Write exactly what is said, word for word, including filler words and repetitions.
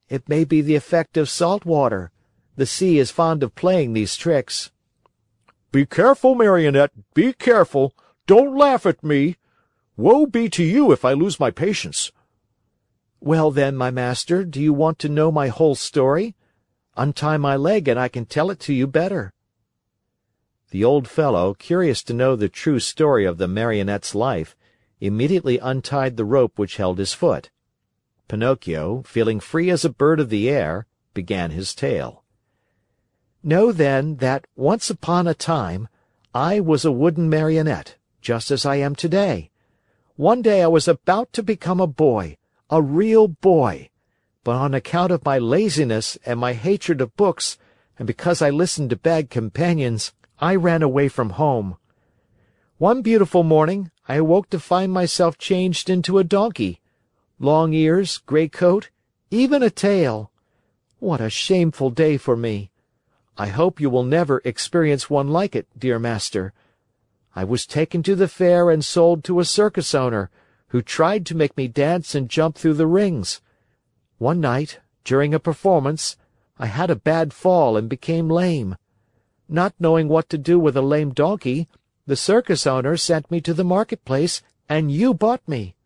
It may be the effect of salt water. The sea is fond of playing these tricks." "Be careful, Marionette, be careful! Don't laugh at me! Woe be to you if I lose my patience!" "Well then, my master, do you want to know my whole story? Untie my leg and I can tell it to you better." The old fellow, curious to know the true story of the Marionette's life, immediately untied the rope which held his foot. Pinocchio, feeling free as a bird of the air, began his tale. "Know then that, once upon a time, I was a wooden Marionette, just as I am today. One day I was about to become a boy, a real boy, but on account of my laziness and my hatred of books, and because I listened to bad companions, I ran away from home. One beautiful morning, I awoke to find myself changed into a donkey. Long ears, gray coat, even a tail. What a shameful day for me! I hope you will never experience one like it, dear master. I was taken to the fair and sold to a circus owner, who tried to make me dance and jump through the rings. One night, during a performance, I had a bad fall and became lame. Not knowing what to do with a lame donkey, the circus owner sent me to the marketplace, and you bought me.